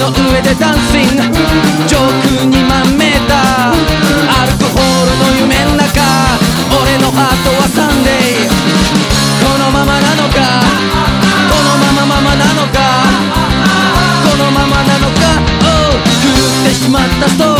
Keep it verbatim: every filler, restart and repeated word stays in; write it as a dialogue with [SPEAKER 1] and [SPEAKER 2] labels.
[SPEAKER 1] の上でダンシング、上空にまんメーター、アルコホールの夢の中、俺のハートはサンデー。このままなのか、このままままなのか、このままなのか、oh、狂ってしまったストーリー